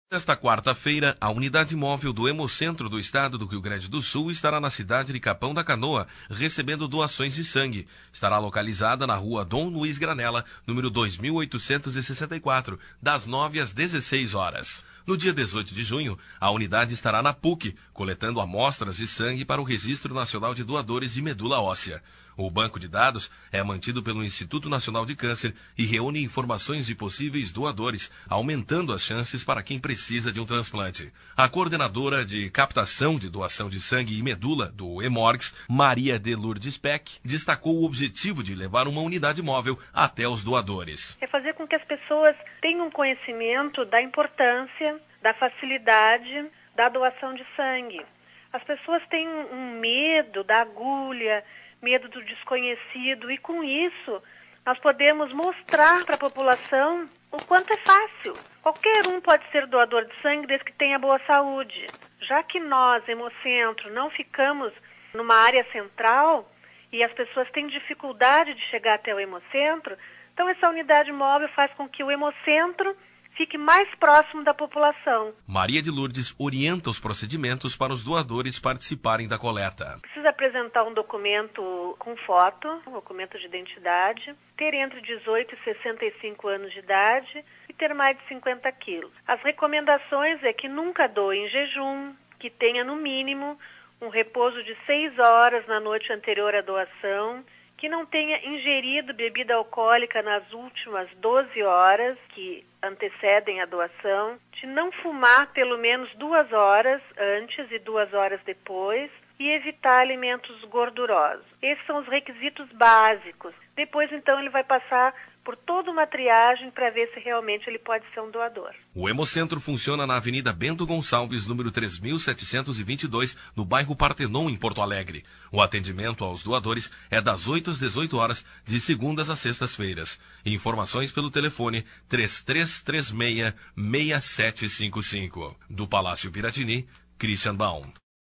Nesta quarta-feira, a unidade móvel do Hemocentro do Estado do Rio Grande do Sul estará na cidade de Capão da Canoa, recebendo doações de sangue. Estará localizada na rua Dom Luiz Granella, número 2864, das 9 às 16 horas. No dia 18 de junho, a unidade estará na PUC, coletando amostras de sangue para o Registro Nacional de Doadores de Medula Óssea. O banco de dados é mantido pelo Instituto Nacional de Câncer e reúne informações de possíveis doadores, aumentando as chances para quem precisa de um transplante. A coordenadora de captação de doação de sangue e medula do Hemorgs, Maria de Lourdes Peck, destacou o objetivo de levar uma unidade móvel até os doadores. É fazer com que as pessoas tenham conhecimento da importância, da facilidade da doação de sangue. As pessoas têm um medo da agulha, medo do desconhecido, e com isso nós podemos mostrar para a população o quanto é fácil. Qualquer um pode ser doador de sangue desde que tenha boa saúde. Já que nós, Hemocentro, não ficamos numa área central e as pessoas têm dificuldade de chegar até o Hemocentro, então essa unidade móvel faz com que o Hemocentro fique mais próximo da população. Maria de Lourdes orienta os procedimentos para os doadores participarem da coleta. Precisa apresentar um documento com foto, um documento de identidade, ter entre 18 e 65 anos de idade e ter mais de 50 quilos. As recomendações é que nunca doe em jejum, que tenha no mínimo um repouso de 6 horas na noite anterior à doação, que não tenha ingerido bebida alcoólica nas últimas 12 horas que antecedem a doação, de não fumar pelo menos 2 horas antes e 2 horas depois e evitar alimentos gordurosos. Esses são os requisitos básicos. Depois, então, ele vai passar por toda uma triagem para ver se realmente ele pode ser um doador. O Hemocentro funciona na Avenida Bento Gonçalves, número 3722, no bairro Partenon, em Porto Alegre. O atendimento aos doadores é das 8 às 18 horas, de segundas a sextas-feiras. Informações pelo telefone 3336-6755. Do Palácio Piratini, Christian Baum.